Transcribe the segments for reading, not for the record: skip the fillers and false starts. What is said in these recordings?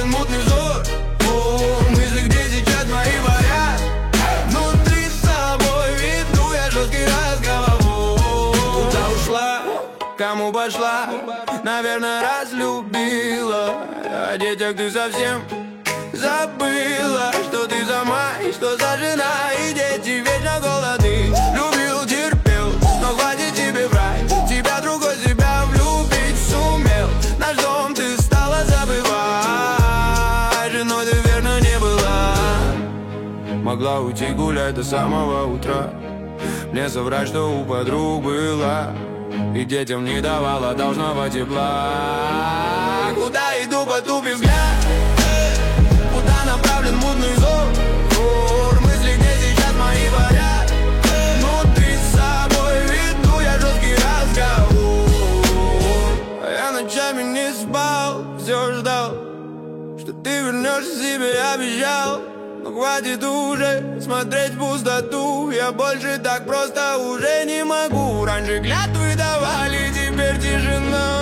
направлен мутный взор. Мысли, где сейчас мои парят. Внутри с собой веду я жесткий разговор. Куда ушла, кому пошла, наверное, разлюбила. О детях ты совсем забыла, что ты сама и что за жена. И дети вечно голодны. Любил, терпел, но хватит тебе врать. Тебя другой себя влюбить сумел. Наш дом ты стала забывать. Женой ты верно не была. Могла уйти гулять до самого утра. Мне соврать, что у подруг была. И детям не давала должного тепла. Куда иду, потупив взгляд? Куда направлен мутный взор? Мысли, где сейчас мои парят. Внутри с собой веду я жесткий разговор. Я ночами не спал, все ждал, что ты вернешься, себе обещал. Но хватит уже смотреть в пустоту. Я больше так просто уже не могу. Раньше клятвы давали, теперь тишина.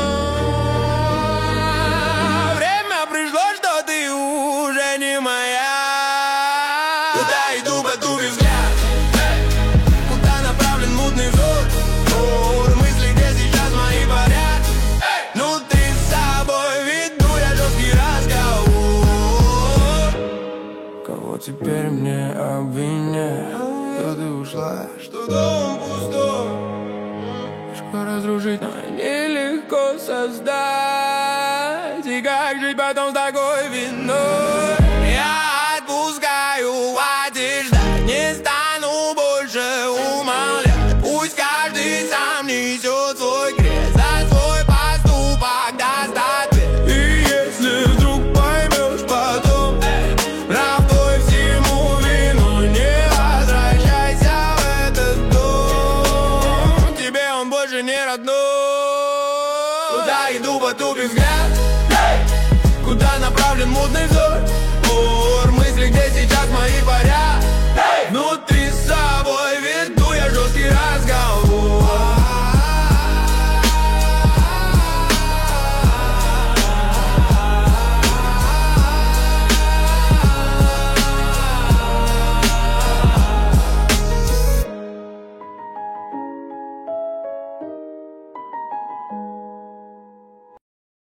Время пришло, что ты уже не моя. Куда иду, потупив взгляд? Куда направлен мутный взор? Мысли, где сейчас мои парят. Внутри с собой веду я жесткий разговор. Кого теперь мне обвинять? Что ты ушла, что дом пустой. Легко разрушить, но нелегко создать. И как жить потом с такой виной? Я отпускаю, хватит ждать. Не стану больше умолять. Пусть каждый сам несет свой крест. За свой поступок даст ответ. И если вдруг поймешь потом правдой всему вину, не возвращайся в этот дом. Тебе он больше не родной. Куда иду, потупив взгляд? Куда направлен мутный взор?